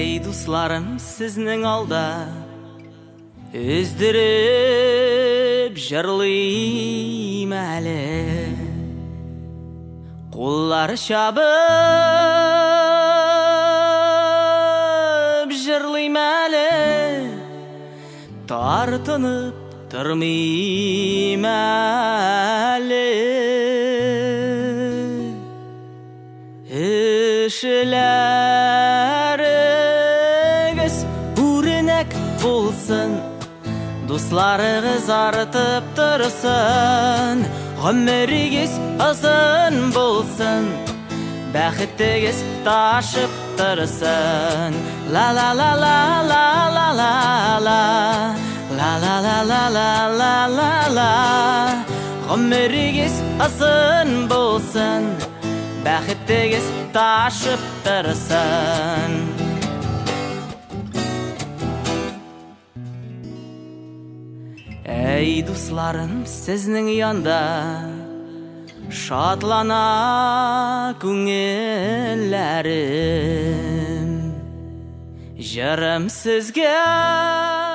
Ey дусларым, сезнең алда өздеріп жырлыйм әлі. Қоллары шабып жырлыйм әлі. Тартынып тұрмыйм әлі. Ішілеріңіз өрнек болсын, дусларыңыз артып тұрсын, ғұмырыңыз ұзын болсын, бақыттыңыз ташып тұрсын. Ла ла ла ла ла ла ла ла ла ла ла ла ла ла ла ла. Ғұмырыңыз ұзын болсын, бақыттыңыз ташып тұрсын. Ей дусларым, сезнең янда шатлана күңелләрем. Жырым сезгә